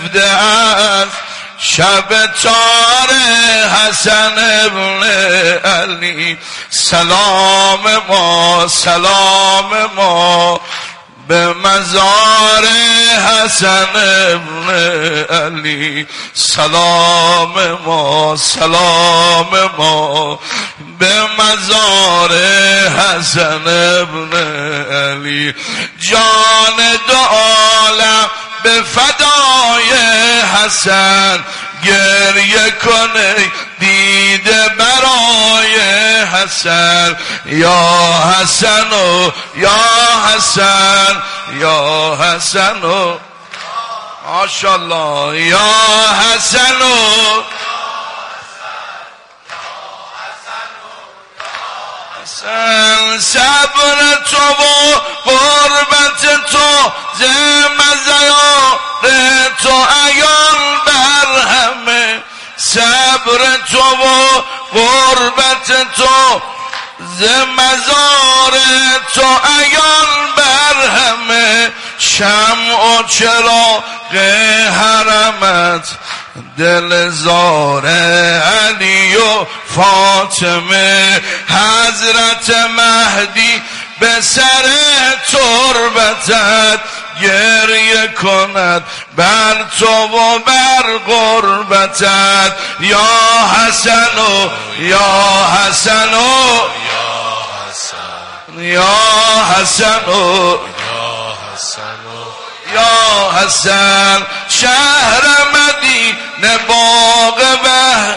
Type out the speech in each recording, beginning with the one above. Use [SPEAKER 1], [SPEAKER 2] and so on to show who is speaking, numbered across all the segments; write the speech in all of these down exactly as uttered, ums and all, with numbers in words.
[SPEAKER 1] گرفته از شب تار حسن ابن علی. سلام ما سلام ما به مزار حسن ابن علی. سلام ما سلام ما به مزار حسن ابن علی. جان دو عالم به فدای حسن گریه کنه دیده برای حسن. یا حسن و یا حسن یا حسن و ماشاءالله یا حسن و حسن. صبر تو و قربت تو زم زیار تو ایان بر همه. صبر تو و قربت تو زمزار تو ایان بر همه. شمع و چراغ حرمت دل زار علی و فاطمه. حضرت مهدی به سر تربتت گریه کند بر تو و بر قربتت. یا حسن و یا حسن و یا حسن و یا حسن. شهر مدینه باغ به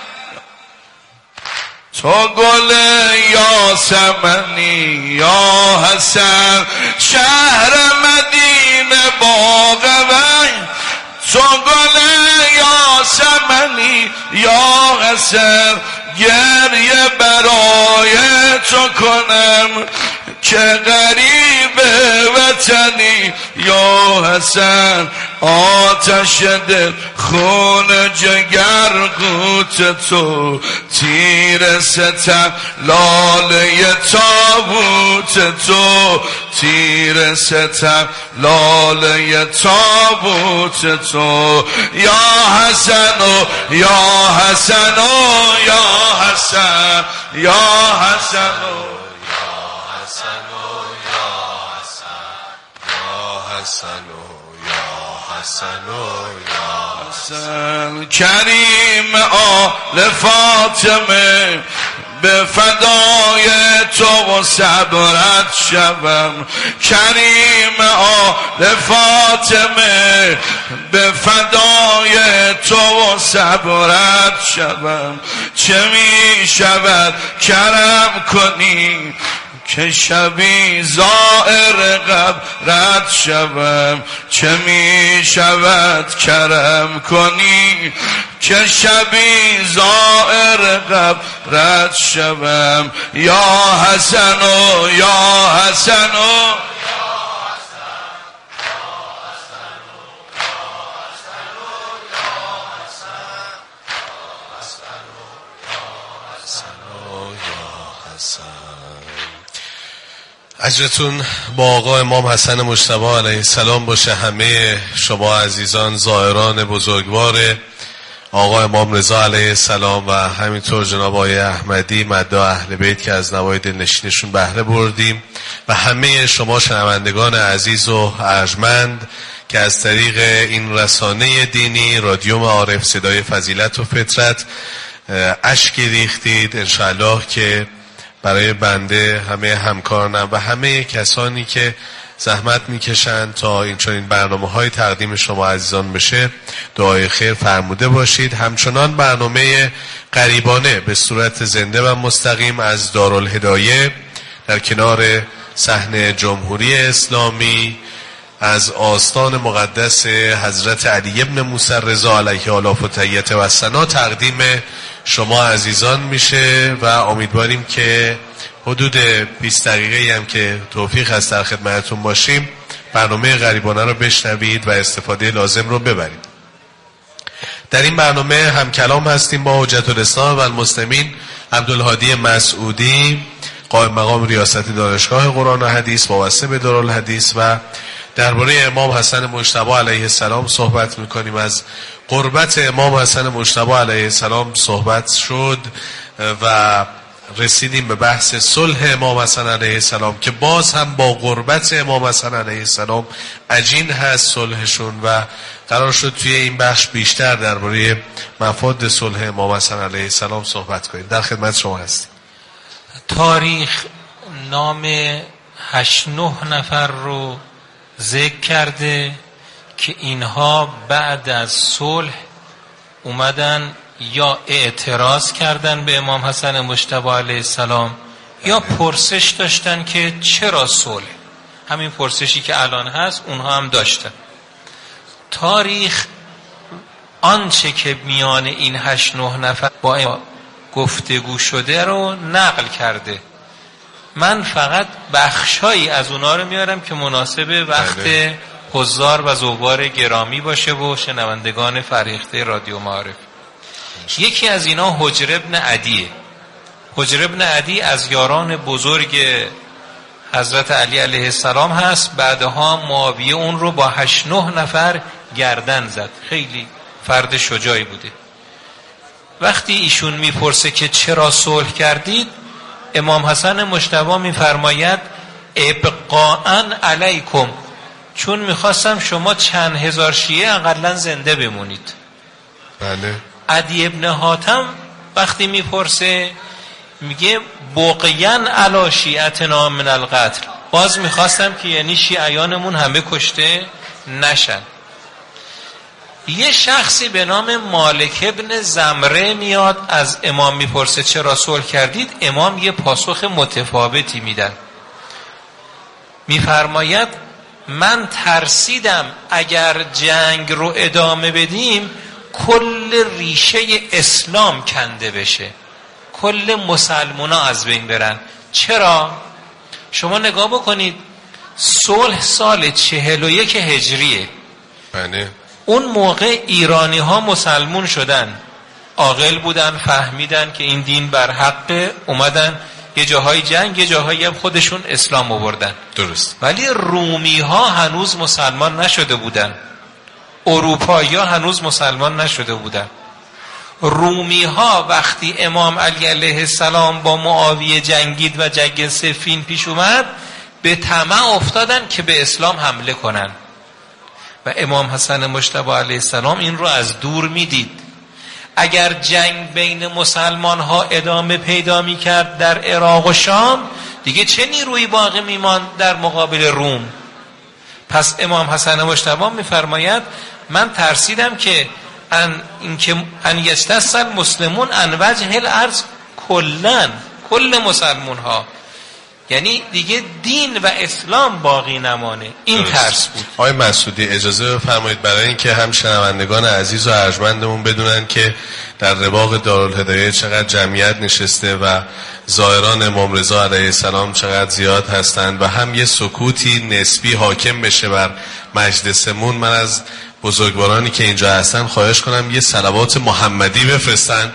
[SPEAKER 1] تو گل یاسمنی. یا حسن شهر مدینه باغ به تو گل یاسمنی. یا حسن گریه برای تو کنم که غریب وطنی. یا حسن آتش دل خون جگر قوت تو. تیر ستم لاله تابوت تو. تیر ستم لاله تابوت تو. یا حسن و یا حسن و یا حسن یا حسن و حسن. کریم آل فاطمه به فدای تو و صبرت شوم. کریم آل فاطمه به فدای تو و صبرت شوم. چه می شود کرم کنی که شبی زائر قبرت شوم. چه می شود کرم کنی که شبی زائر قبرت شوم. یا حسن و یا حسن و
[SPEAKER 2] اجرتون با آقا امام حسن مجتبی علیه السلام باشه. همه شما عزیزان زائران بزرگوار آقا امام رضا علیه السلام و همینطور جناب آقای احمدی مداح اهل بیت که از نوای دلنشینشون بهره بردیم و همه شما شنوندگان عزیز و ارجمند که از طریق این رسانه دینی رادیو معارف صدای فضیلت و فطرت اشکی ریختید. انشاءالله که برای بنده همه همکارانم و همه کسانی که زحمت میکشند تا این چنین برنامه‌های تقدیم شما عزیزان بشه دعای خیر فرموده باشید. همچنان برنامه غریبانه به صورت زنده و مستقیم از دارالهدایه در کنار صحن جمهوری اسلامی از آستان مقدس حضرت علی ابن موسی رضا علیه آلاف و تحیت و ثنا تقدیم شما عزیزان میشه و امیدواریم که حدود بیست دقیقه هم که توفیق هست در خدمتتون باشیم برنامه غریبانه رو بشنوید و استفاده لازم رو ببرید. در این برنامه هم کلام هستیم با حجت الاسلام و المسلمین عبدالهادی مسعودی قائم مقام ریاست دانشگاه قرآن و حدیث وابسته به دارالحدیث و درباره امام حسن مجتبی علیه السلام صحبت میکنیم. از قربت امام حسن مجتبی علیه السلام صحبت شد و رسیدیم به بحث صلح امام حسن علیه السلام که باز هم با قربت امام حسن علیه السلام عجین هست صلحشون و قرار شد توی این بخش بیشتر درباره مفاد صلح امام حسن علیه السلام صحبت کنیم. در خدمت شما هستیم.
[SPEAKER 3] تاریخ نام هشت نه نفر رو ذکر کرده که اینها بعد از صلح اومدن یا اعتراض کردن به امام حسن مجتبی علیه السلام یا پرسش داشتن که چرا صلح. همین پرسشی که الان هست اونها هم داشتن. تاریخ آنچه که میان این هشت نه نفر با گفتگو شده رو نقل کرده. من فقط بخشایی از اونا رو میارم که مناسب وقت حضار و زوار گرامی باشه و شنوندگان فرهیخته رادیو معارف. یکی از اینا حجر ابن عدیه. حجر ابن عدی از یاران بزرگ حضرت علی علیه السلام هست. بعدها معاویه اون رو با هشت نه نفر گردن زد. خیلی فرد شجاعی بوده. وقتی ایشون میپرسه که چرا صلح کردید، امام حسن مجتبی میفرماید ابقاءً علیکم، چون میخواستم شما چند هزار شیعه اقلا زنده بمونید.
[SPEAKER 2] بله.
[SPEAKER 3] عدی ابن حاتم وقتی میپرسه میگه بقیاً علی شیعتنا من القتل، باز میخواستم که یعنی شیعیانمون همه کشته نشن. یه شخصی به نام مالک ابن زمره میاد از امام میپرسه چرا صلح کردید. امام یه پاسخ متفاوتی میدن. میفرماید من ترسیدم اگر جنگ رو ادامه بدیم کل ریشه اسلام کنده بشه، کل مسلمان ها از بین برن. چرا؟ شما نگاه بکنید صلح سال چهل و یک هجریه.
[SPEAKER 2] بله.
[SPEAKER 3] اون موقع ایرانی ها مسلمون شدن، عاقل بودن، فهمیدن که این دین بر حق، اومدن یه جاهای جنگ، یه جاهایی هم خودشون اسلام آوردن.
[SPEAKER 2] درست.
[SPEAKER 3] ولی رومی ها هنوز مسلمان نشده بودن، اروپایی ها هنوز مسلمان نشده بودن. رومی ها وقتی امام علی علیه السلام با معاویه جنگید و جنگ صفین پیش اومد، به طمع افتادن که به اسلام حمله کنن و امام حسن مجتبی علیه السلام این رو از دور میدید. اگر جنگ بین مسلمان ها ادامه پیدا می کرد در عراق و شام، دیگه چه نیروی باقی میماند در مقابل روم؟ پس امام حسن مجتبی میفرماید من ترسیدم که ان اینکه ان یجتث المسلمون عن وجه الارض کلن، کل مسلمان ها، یعنی دیگه دین و اسلام باقی نمانه. این درست. ترس بود.
[SPEAKER 2] آقای مسعودی اجازه بفرمایید برای اینکه هم شنوندگان عزیز و ارجمندمون بدونن که در رواق دارالهدایه چقدر جمعیت نشسته و زائران امام رضا علیه السلام چقدر زیاد هستند و هم یه سکوتی نسبی حاکم بشه بر مجلسمون، من از بزرگوارانی که اینجا هستن خواهش کنم یه صلوات محمدی بفرستن.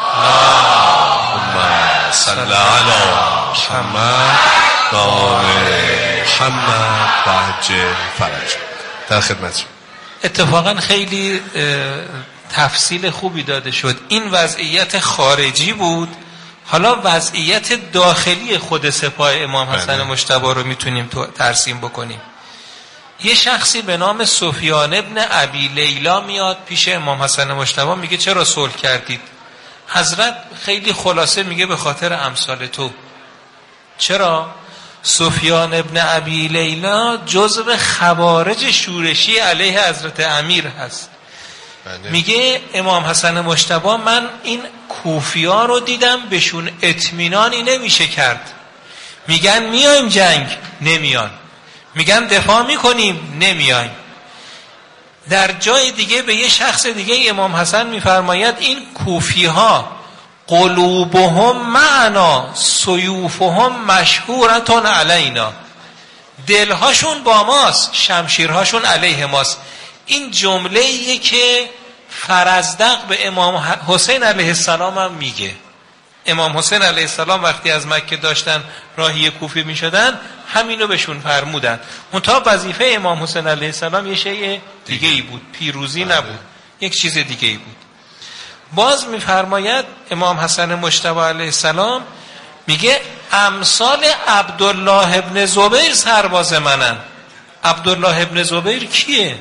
[SPEAKER 2] اللهم صل علی محمد و آل محمد و عجل فرج. در خدمت شما.
[SPEAKER 3] اتفاقا خیلی تفصیل خوبی داده شد. این وضعیت خارجی بود. حالا وضعیت داخلی خود سپاه امام حسن مجتبی رو میتونیم ترسیم بکنیم. یه شخصی به نام سفیان ابن ابی لیلا میاد پیش امام حسن مجتبی، میگه چرا صلح کردید؟ حضرت خیلی خلاصه میگه به خاطر امثال تو. چرا؟ سفیان ابن ابی لیلا جزو خوارج شورشی علیه حضرت امیر هست. بله. میگه امام حسن مجتبی من این کوفیا رو دیدم بهشون اطمینانی نمیشه کرد. میگن میایم جنگ، نمیان. میگن دفاع میکنیم، نمیایم. در جای دیگه به یه شخص دیگه امام حسن میفرماید این کوفی ها قلوبهم معنا سیوفهم مشهورتون علینا، دلهاشون با ماست، شمشیرهاشون علیه ماست. این جمله ایه که فرزدق به امام حسین علیه السلام هم میگه. امام حسین علیه السلام وقتی از مکه داشتن راهی کوفه می شدن همینو بهشون فرمودن. منتها وظیفه امام حسین علیه السلام یه شیء دیگه ای بود، پیروزی نبود، یک چیز دیگه ای بود. باز میفرماید امام حسن مجتبی علیه السلام میگه امثال عبدالله ابن زبیر سرباز منن. عبدالله ابن زبیر کیه؟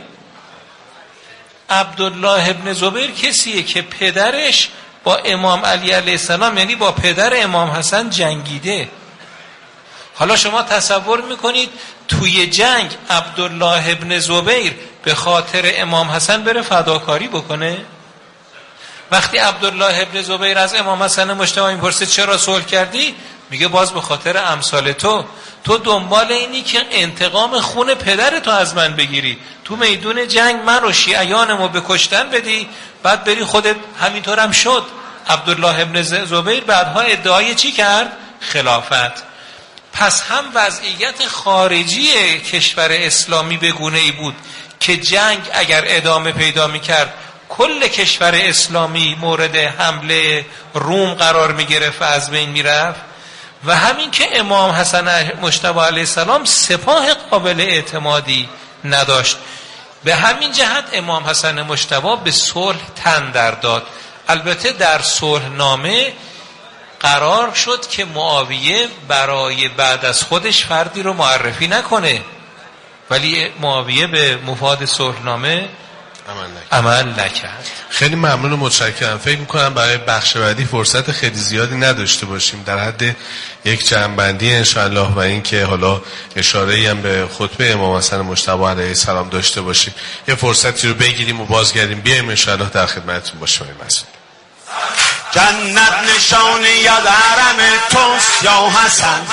[SPEAKER 3] عبدالله ابن زبیر کسیه که پدرش با امام علی علیه السلام یعنی با پدر امام حسن جنگیده. حالا شما تصور میکنید توی جنگ عبدالله ابن زبیر به خاطر امام حسن بره فداکاری بکنه؟ وقتی عبدالله ابن زبیر از امام حسن مجتبی میپرسه چرا صلح کردی؟ میگه باز به خاطر امثال تو. تو دنبال اینی که انتقام خون پدر تو از من بگیری، تو میدون جنگ من و شیعیانمو به کشتن بدی، بعد بری خودت. همینطورم شد. عبدالله ابن زبیر بعدها ادعای چی کرد؟ خلافت. پس هم وضعیت خارجی کشور اسلامی به گونه‌ای بود که جنگ اگر ادامه پیدا میکرد کل کشور اسلامی مورد حمله روم قرار میگرفت و از بین میرفت. و همین که امام حسن مجتبی علیه السلام سپاه قابل اعتمادی نداشت، به همین جهت امام حسن مجتبی به صلح تن در داد. البته در صلح نامه قرار شد که معاویه برای بعد از خودش فردی رو معرفی نکنه، ولی معاویه به مفاد صلح نامه عمل نکرد.
[SPEAKER 2] خیلی ممنون و متشکرم. فکر میکنم برای بخش بعدی فرصت خیلی زیادی نداشته باشیم، در حد یک جمع‌بندی انشاءالله و این که حالا اشاره‌ای هم به خطبه امام حسن مجتبی علیه السلام داشته باشیم، یه فرصتی رو بگیریم و بازگردیم بیایم انشاءالله در خدمتتون باشیم. مسعود
[SPEAKER 1] جنت نشان یاد حرم توست یا حسن،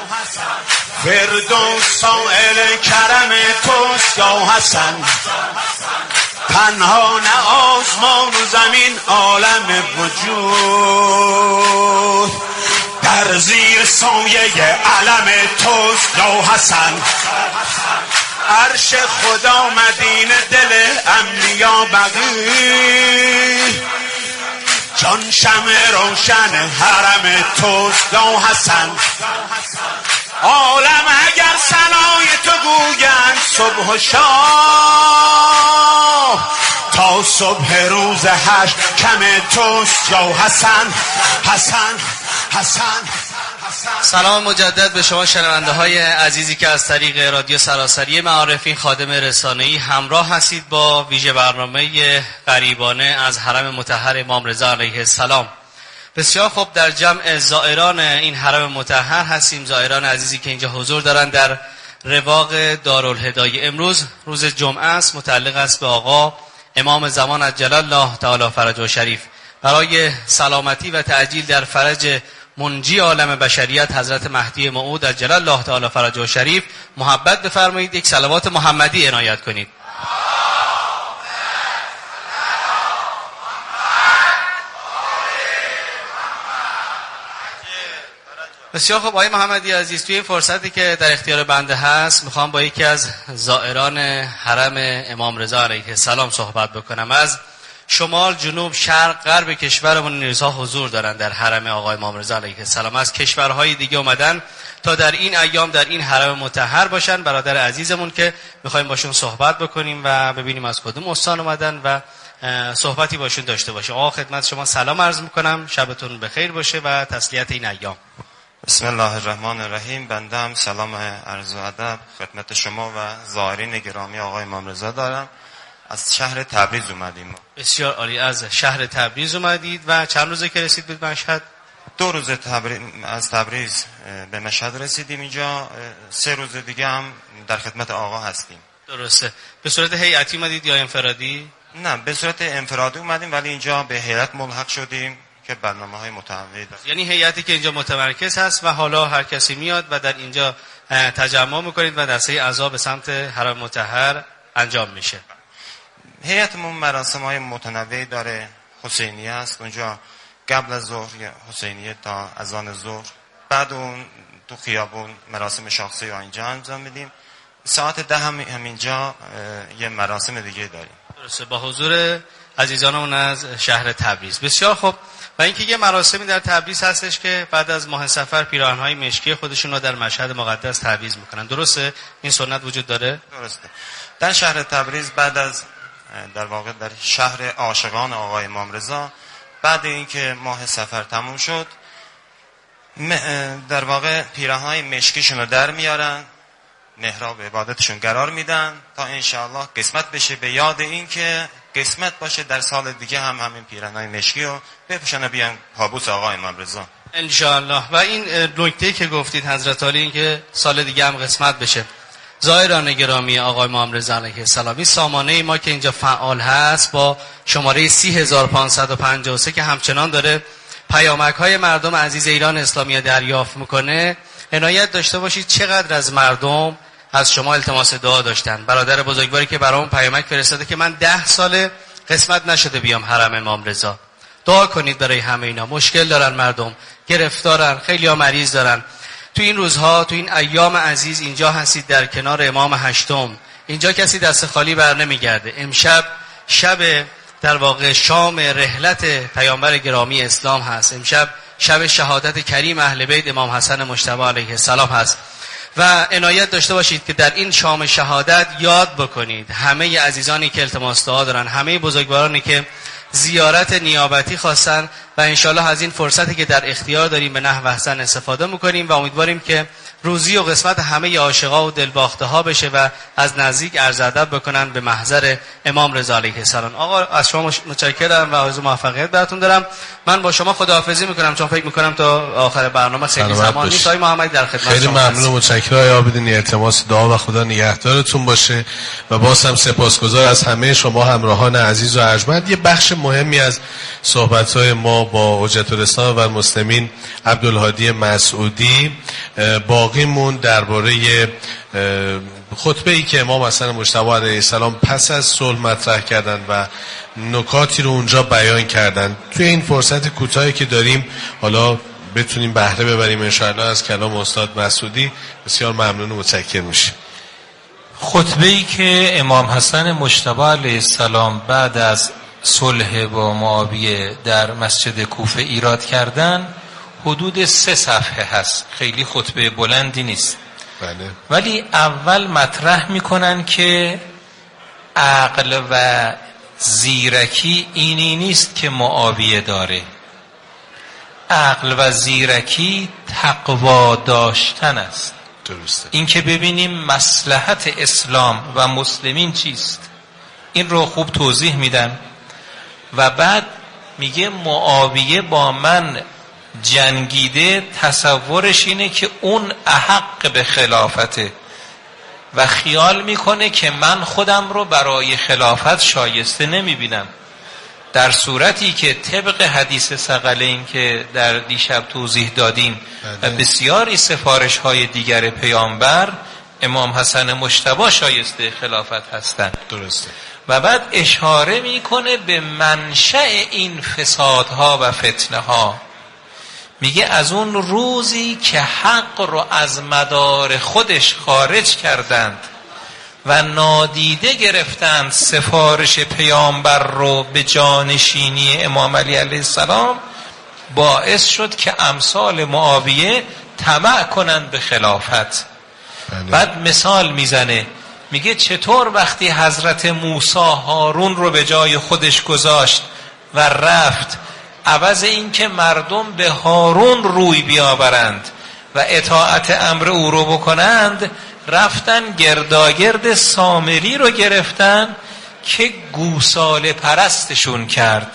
[SPEAKER 1] فردوس سائل کرم توست یا حسن، پنهان آسمان و زمین عالم وجود در زیر سایه علم توست یا حسن. عرش خدا مدینه دل انبیا بقی، جان شمع روشن حرم توست یا حسن. عالم اگر ثنای تو گویند صبح و شام، تا صبح روز حشر کم توست یا حسن. حسن حسن
[SPEAKER 4] سلام مجدد به شما شنونده های عزیزی که از طریق رادیو سراسری معارفین خادم رسانه‌ای همراه هستید با ویژه برنامه غریبانه از حرم مطهر امام رضا علیه السلام. بسیار خوب، در جمع زائران این حرم مطهر هستیم، زائران عزیزی که اینجا حضور دارن در رواق دارالهدایه. امروز روز جمعه است، متعلق است به آقا امام زمان عجل الله تعالی فرجه شریف. برای سلامتی و تعجیل در فرج منجی عالم بشریت حضرت مهدی موعود عجل الله تعالی فرجه شریف محبت بفرمایید یک صلوات محمدی عنایت کنید. بسیار خوب آقای محمدی عزیز، توی این فرصتی که در اختیار بنده هست میخوام با یکی از زائران حرم امام رضا علیه السلام صحبت بکنم. از شمال، جنوب، شرق، غرب کشورمون نیزها حضور دارن در حرم آقای امام رضا علیه السلام. از کشورهای دیگه اومدن تا در این ایام در این حرم مطهر باشن. برادر عزیزمون که میخوایم باشون صحبت بکنیم و ببینیم از کدوم استان اومدن و صحبتی باشون داشته باشیم. آقا خدمت شما سلام عرض میکنم، شبتون بخیر باشه و تسلیت این ایام.
[SPEAKER 5] بسم الله الرحمن الرحیم. بنده هم سلام عرض و ادب خدمت شما و زائرین گرامی آقای امام رضا دارم. از شهر تبریز اومدیم.
[SPEAKER 4] بسیار عالی، از شهر تبریز اومدید و چند روزه که رسید به مشهد؟
[SPEAKER 5] دو روز تبریز، از تبریز به مشهد رسیدیم. اینجا سه روز دیگه هم در خدمت آقا هستیم.
[SPEAKER 4] درسته. به صورت هیئتی اومدید یا انفرادی؟
[SPEAKER 5] نه، به صورت انفرادی اومدیم، ولی اینجا به هیئت ملحق شدیم که برنامه‌های متنوعی داره.
[SPEAKER 4] یعنی هیئتی که اینجا متمرکز هست و حالا هر کسی میاد و در اینجا تجمع میکنید و دسته اعضا به سمت حرم مطهر انجام میشه.
[SPEAKER 5] هیئتمون مراسم‌های متنوعی داره. حسینیه است، اونجا قبل از ظهر حسینیه تا اذان ظهر، بعد اون تو خیابون مراسم شاخصی رو اینجا انجام میدیم. ساعت ده هم همینجا یه مراسم دیگه داریم.
[SPEAKER 4] درسته، با حضور عزیزانمون از شهر تبریز. بسیار خوب، و اینکه یه مراسمی در تبریز هستش که بعد از ماه صفر پیراهن‌های مشکی خودشون رو در مشهد مقدس تعویض میکنن. درسته این سنت وجود داره؟
[SPEAKER 5] درسته. در شهر تبریز بعد از در واقع در شهر عاشقان آقای امام رضا بعد اینکه ماه صفر تموم شد در واقع پیراهن‌های مشکیشون رو در میارن، محراب عبادتشون قرار میدن تا انشاءالله قسمت بشه، به یاد این که قسمت باشه در سال دیگه هم همین پیراهن‌های مشکی رو بپوشن و بیان پابوس آقای امام رضا
[SPEAKER 4] انشاءالله. و این نکته که گفتید حضرت عالی، این که سال دیگه هم قسمت بشه. زائران گرامی آقای امام رضا علیه السلام، این سامانه ما که اینجا فعال هست با شماره سی هزار و پانصد و پنجاه و سه که همچنان داره پیامک های مردم عزیز ایران اسلامی دریافت میکنه، عنایت داشته باشید چقدر از مردم از شما التماس دعا داشتن. برادر بزرگواری که برام پیامک فرستاده که من ده ساله قسمت نشده بیام حرم امام رضا، دعا کنید برای همه اینا. مشکل دارن مردم، گرفتارن، خیلی ها مریض دارن. تو این روزها، تو این ایام عزیز اینجا هستید در کنار امام هشتم، اینجا کسی دست خالی بر نمیگرده. امشب شب در واقع شام رحلت پیامبر گرامی اسلام هست، امشب شب شهادت کریم اهل بیت امام حسن مجتبی علیه السلام هست و عنایت داشته باشید که در این شام شهادت یاد بکنید همه عزیزانی که التماس دعا دارن، همه بزرگوارانی که زیارت نیابتی خواستن و انشالله از این فرصتی که در اختیار داریم به نحو احسن استفاده میکنیم و امیدواریم که روزی و قسمت همه عاشقا و دلباخته ها بشه و از نزدیک عرض ادب بکنن به محضر امام رضا علیه السلام. آقا از شما متشکرم و آرزوی موفقیت براتون دارم. من با شما خداحافظی میکنم چون فکر میکنم تا آخر برنامه خیلی زمان نیست. آقای محمدی در خدمت شما.
[SPEAKER 2] خیلی ممنون و متشکرم آقای عابدینی، التماس دعا و خدا نگهدارتون باشه و باز هم سپاسگزار از همه شما همراهان عزیز و ارجمند. یه بخش مهمی از صحبت‌های ما با حجت الاسلام و المسلمین عبدالهادی مسعودی باقی مون درباره خطبه‌ای که امام حسن مجتبی علیه السلام پس از صلح مطرح کردن و نکاتی رو اونجا بیان کردن. توی این فرصت کوتاهی که داریم حالا بتونیم بهره ببریم انشاءالله از کلام استاد مسعودی. بسیار ممنون و متشکر میشیم.
[SPEAKER 3] خطبه‌ای که امام حسن مجتبی علیه السلام بعد از صلح با معاویه در مسجد کوفه ایراد کردن حدود سه صفحه هست، خیلی خطبه بلندی نیست.
[SPEAKER 2] بله.
[SPEAKER 3] ولی اول مطرح میکنن که عقل و زیرکی اینی نیست که معاویه داره. عقل و زیرکی تقوا داشتن است.
[SPEAKER 2] درسته.
[SPEAKER 3] این که ببینیم مصلحت اسلام و مسلمین چیست، این رو خوب توضیح میدن و بعد میگه معاویه با من جنگیده، تصورش اینه که اون احق به خلافته و خیال میکنه که من خودم رو برای خلافت شایسته نمیبینم، در صورتی که طبق حدیث ثقلین که در دیشب توضیح دادیم و بسیاری سفارش های دیگر پیامبر، امام حسن مجتبی شایسته خلافت هستند.
[SPEAKER 2] درسته.
[SPEAKER 3] و بعد اشاره میکنه به منشأ این فسادها و فتنه ها، میگه از اون روزی که حق رو از مدار خودش خارج کردند و نادیده گرفتند سفارش پیامبر رو به جانشینی امام علی علیه السلام، باعث شد که امثال معاویه طمع کنند به خلافت. بعد مثال میزنه، میگه چطور وقتی حضرت موسی هارون رو به جای خودش گذاشت و رفت، عوض این که مردم به هارون روی بیاورند و اطاعت امر او رو بکنند، رفتن گرداگرد سامری رو گرفتن که گوساله پرستشون کرد.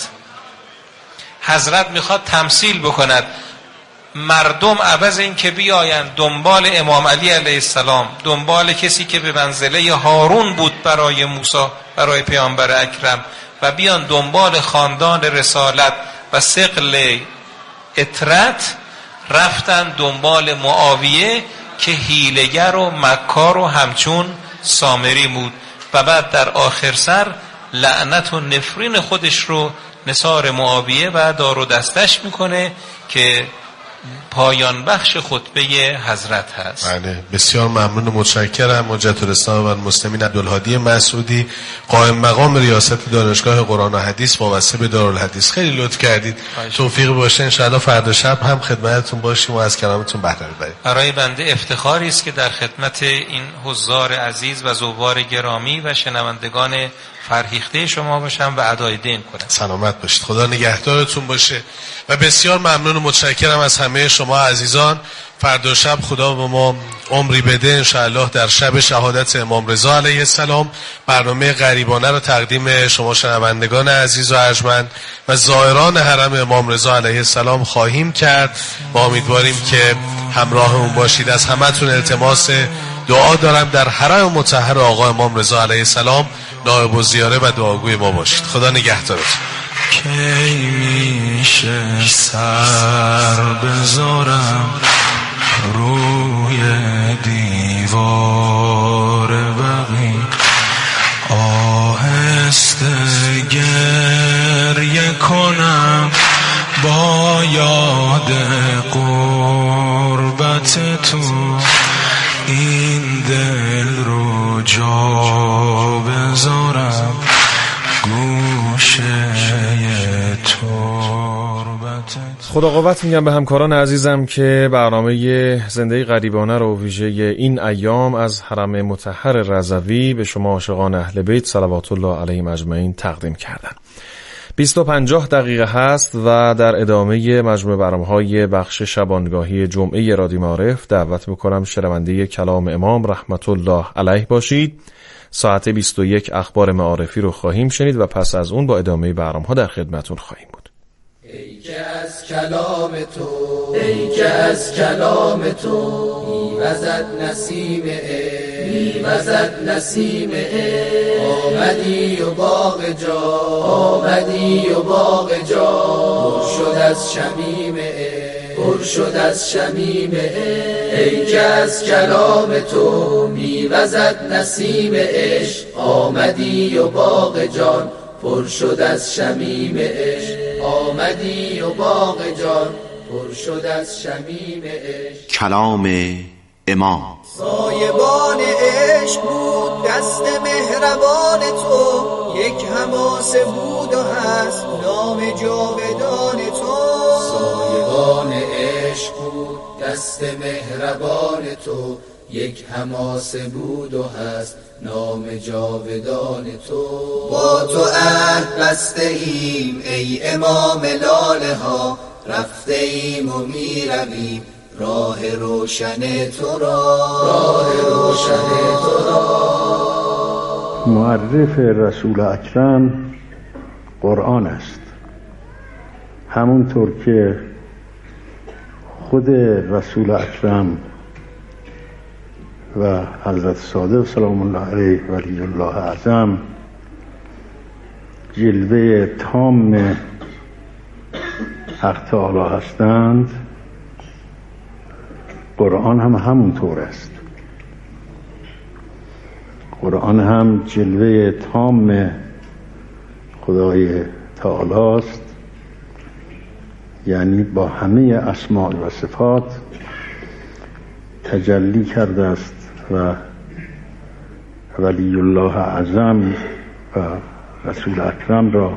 [SPEAKER 3] حضرت میخواد تمثیل بکند، مردم عوض این که بیاین دنبال امام علی علیه السلام، دنبال کسی که به منزله هارون بود برای موسی، برای پیامبر اکرم، و بیان دنبال خاندان رسالت و ثقل اطرت، رفتن دنبال معاویه که حیله‌گر و مکار و همچون سامری بود و بعد در آخر سر لعنت و نفرین خودش رو نثار معاویه و دار و دستش میکنه که پایان بخش خطبه حضرت هست.
[SPEAKER 2] بله بسیار ممنون و متشکرم. حجت الاسلام و المسلمین عبدالهادی مسعودی، قائم مقام ریاست دانشگاه قرآن و حدیث وابسته به دارالحدیث، خیلی لطف کردید. توفیق باشه ان شاء الله فردا شب هم خدمتتون باشیم و از کلامتون بهره ببریم.
[SPEAKER 3] برای بنده افتخاری است که در خدمت این حضار عزیز و زوار گرامی و شنوندگان فرهیخته شما باشم و ادای دین کنم.
[SPEAKER 2] سلامت باشید، خدا نگهدارتون باشه و بسیار ممنون و متشکرم از همه شما عزیزان. فردا شب خدا به ما عمری بده انشاءالله در شب شهادت امام رضا علیه السلام برنامه غریبانه رو تقدیم شما شنوندگان عزیز و ارجمند و زائران حرم امام رضا علیه السلام خواهیم کرد و امیدواریم که همراهمون باشید. از همتون التماس دعا دارم در حرم مطهر آقا امام رضا علیه السلام نائب الزیاره و دعاگوی ما باشید. خدا نگهدارتون.
[SPEAKER 6] کی میشه سر بذارم روی دیوار بقی، آهسته گریه کنم با یاد قربت تو، این دل رو جا بذارم گوشه تربت.
[SPEAKER 7] خدا قوت میگم به همکاران عزیزم که برنامه زنده غریبانه رو ویژه این ایام از حرم مطهر رضوی به شما عاشقان اهل بیت صلوات الله علیهم اجمعین تقدیم کردن. بیست و پنجاه دقیقه هست و در ادامه مجموعه برنامه‌های بخش شبانگاهی جمعه رادیو معارف دعوت میکنم شنونده کلام امام رحمت الله علیه باشید. ساعت بیست و یک اخبار معارفی رو خواهیم شنید و پس از اون با ادامه برنامه‌ها در خدمتون خواهیم بود.
[SPEAKER 8] ای که از کلام تو، ای که از کلام تو میوزد نسیم عشق، میوزد نسیم عشق، آمدی و باغ جا، آمدی و باغ جا پر شد از شمیم عشق، پر شد از شمیم عشق. ای که از کلام تو میوزد نسیم عشق، آمدی و باغ جان پر شد از شمیم عشق، آمدی و باغ جان پر شد از شمیم عشق.
[SPEAKER 1] کلام امام
[SPEAKER 8] سایبان عشق بود دست مهربان تو، یک حماسه بود و هست نام جاودان تو. سایبان عشق بود دست مهربان تو، یک حماسه بود و هست نام جاودان تو. با تو عهد بسته ایم ای امام لاله ها، رفته ایم و می رویم راه روشن تو را، راه روشن تو را.
[SPEAKER 9] معرف رسول اکرم قرآن است، همونطور که خود رسول اکرم و حضرت صادق سلام الله علیه ولی الله اعظم جلوه تام حق تعالی هستند، قرآن هم همونطور است. قرآن هم جلوه تام خدای تعالی است، یعنی با همه اسماء و صفات تجلی کرده است و ولی الله اعظم و رسول اکرم را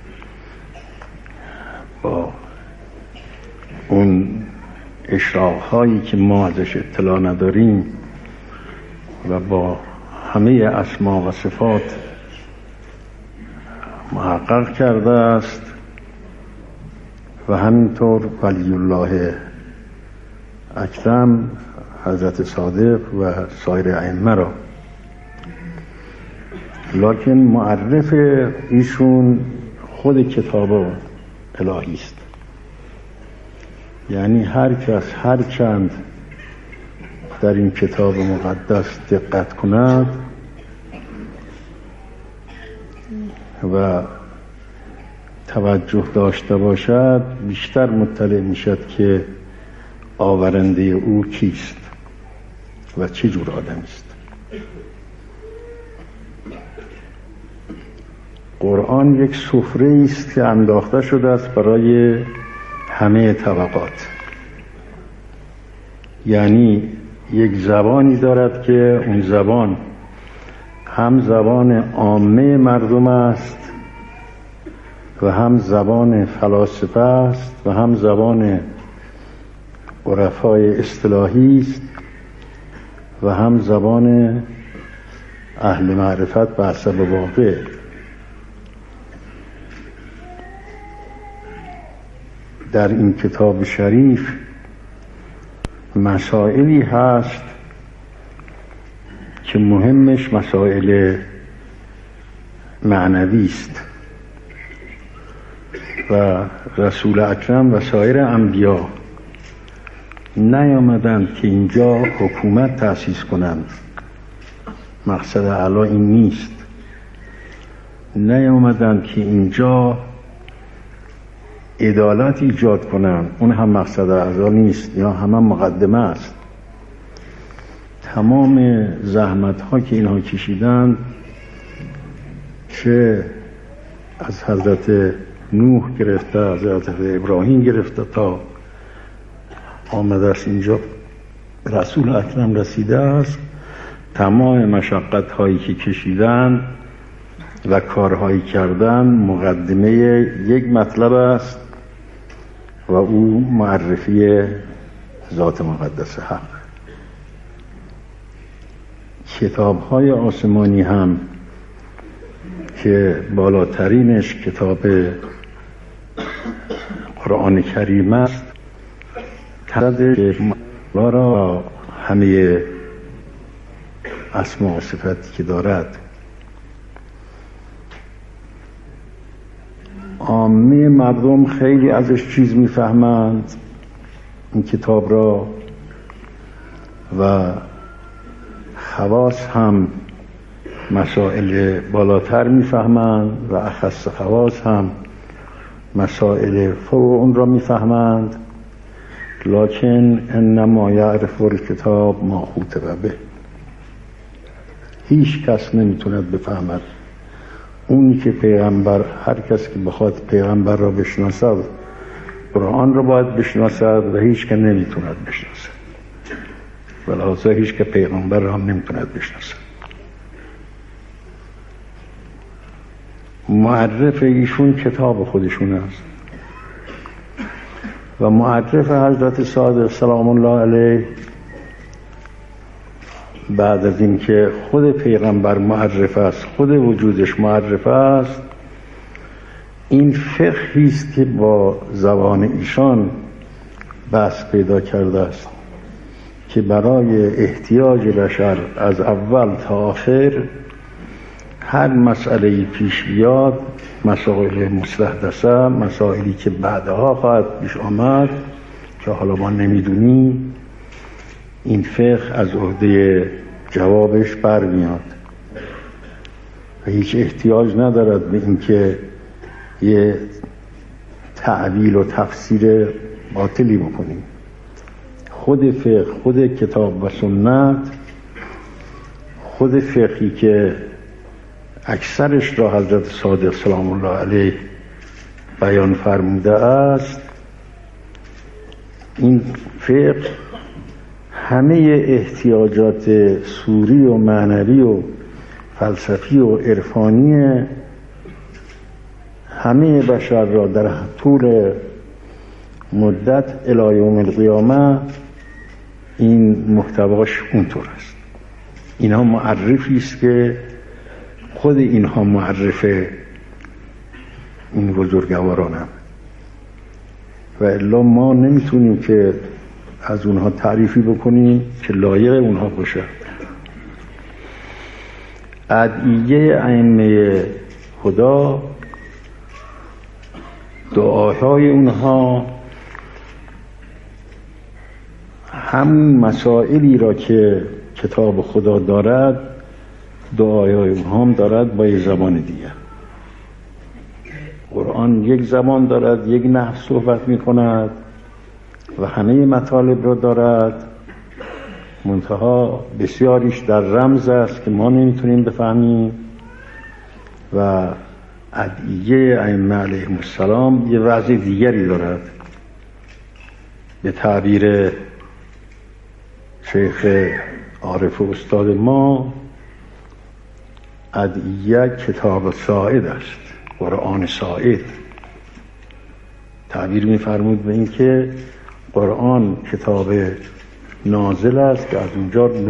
[SPEAKER 9] با اون اشراق‌هایی که ما ازش اطلاع نداریم و با همه اسما و صفات محقق کرده است و همینطور ولی الله اکرم حضرت صادق و سایر ائمه را. لکن معرف ایشون خود کتاب الهی است، یعنی هر کس هر چند در این کتاب مقدس دقت کند و توجه داشته باشد بیشتر مطلع میشد که آورنده او کیست و چه جور آدمی است. قرآن یک سفره است که انداخته شده است برای همه طبقات، یعنی یک زبانی دارد که اون زبان هم زبان عامه مردم است و هم زبان فلاسفه است و هم زبان عرفای اصطلاحی است و هم زبان اهل معرفت به حسب واقع. در این کتاب شریف مسائلی هست که مهمش مسائل معنوی است و رسول اکرم و سایر انبیا نیامدند که اینجا حکومت تأسیس کنند، مقصد اعلی این نیست. نیامدند که اینجا عدالت ایجاد کنند، اون هم مقصد اعلی نیست، یا هم, هم مقدمه است. تمام زحمت ها که اینها کشیدند، چه از حضرت نوح گرفته، از حضرت ابراهیم گرفته تا آمده است اینجا رسول اکرم رسیده است، تمام مشقت هایی که کشیدند و کارهایی کردن مقدمه یک مطلب است و او معرفی ذات مقدس حق. کتاب های آسمانی هم که بالاترینش کتاب قرآن کریم است، تعداد را همه اسما و صفتی که دارد. عامه مردم خیلی ازش چیز میفهمند این کتاب را و خواص هم مسائل بالاتر میفهمند و اخص خواص هم مسائل فوق اون را میفهمند. لکن انما یعرف الکتاب ما خطب به، هیچ کس نمیتوند بفهمد اونی که پیغمبر، هر کس که بخواد پیغمبر را بشناسد قرآن را باید بشناسد و هیچ که نمیتوند بشناسد، ولازا هیچ که پیغمبر را هم نمیتوند بشناسد. معرف ایشون کتاب خودشون است و معرف حضرت صادق سلام الله علیه بعد از این که خود پیغمبر معرف است، خود وجودش معرف است، این فقهی است که با زبان ایشان بحث پیدا کرده است که برای احتیاج بشر از اول تا آخر هر مسئله پیش بیاد، مسائل مستحدثه، مسائلی که بعدها خواهد پیش آمد که حالا ما نمیدونیم، این فقه از عهده جوابش برمیاد و هیچ احتیاج ندارد به اینکه یه تعویل و تفسیر باطلی بکنیم. خود فقه، خود کتاب و سنت، خود فقهی که اکثرش را حضرت صادق سلام الله علیه بیان فرموده است، این فقه همه احتیاجات سوری و معنوی و فلسفی و عرفانی همه بشر را در طول مدت الی یوم القیامه این محتواش اونطور است. اینها معرفی است که خود اینها معرف این بزرگواران هم و الا ما نمیتونیم که از اونها تعریفی بکنیم که لایق اونها باشه. ادعیه ائمه خدا، دعاهای اونها همون مسائلی را که کتاب خدا دارد، دعای اونها هم دارد با یک زبان دیگر. قرآن یک زبان دارد، یک نحو صحبت می کند و همه مطالب را دارد، منتها بسیاریش در رمز است که ما نمیتونیم بفهمیم و ادعیه ائمه علیهم السلام یه وضع دیگری دارد. به تعبیر شیخ عارف و استاد ما ادعیه کتاب ساعد است، قرآن ساعد. تعبیر می‌فرمود به این که قرآن کتاب نازل است که از اونجا